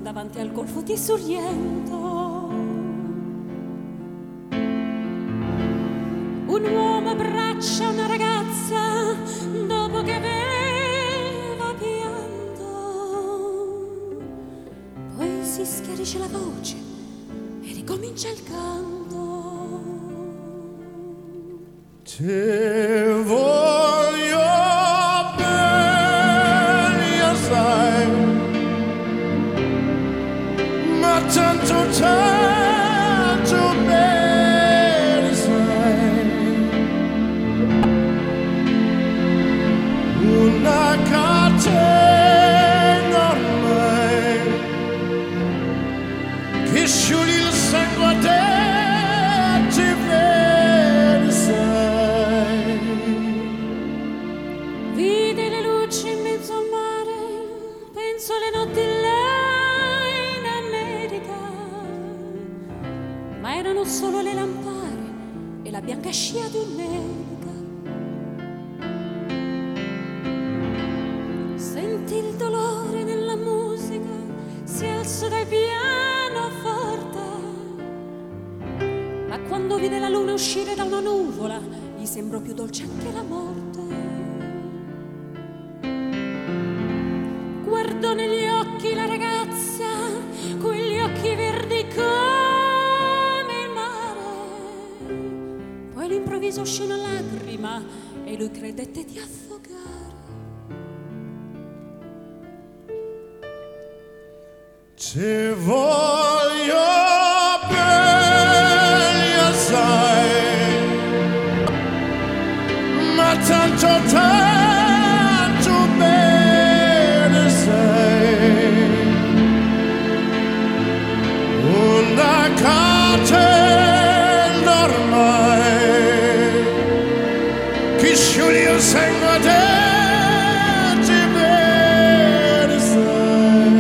davanti al golfo di Sorrento. Un uomo abbraccia una ragazza dopo che aveva pianto, poi si schiarisce la voce e ricomincia il canto. Te voglio bene assai, ma tanto bene sai, una catena ormai che scioglie il sangue a te. Penso le notti là in America, ma erano solo le lampare e la bianca scia di un'elica. Senti il dolore nella musica, si alza dal pianoforte, ma quando vide la luna uscire da una nuvola, gli sembrò più dolce anche la morte. Guardò negli occhi la ragazza, quegli occhi verdi come il mare. Poi all'improvviso uscì una lacrima e lui credette di affogare. Te voglio bene assai, ma tanto bene sei, una catena ormai che scioglie il sangue a te, te bene sei.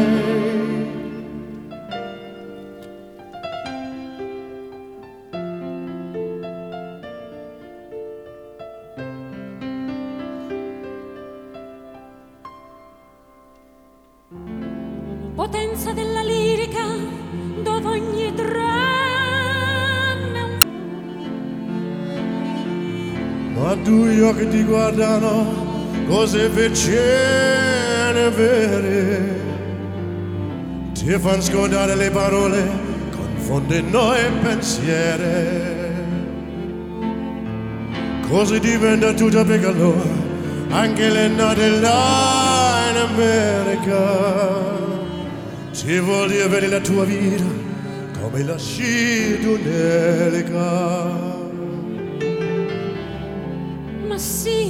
Potenza della lirica, dove ogni dramma è un... Ma due occhi ti guardano, cose vicine vere, ti fanno scordare le parole, confondono i pensieri. Così diventa tutto per loro, anche le note là in America. Ti voglio vedere la tua vita come la scia di un'elica. Ma sì,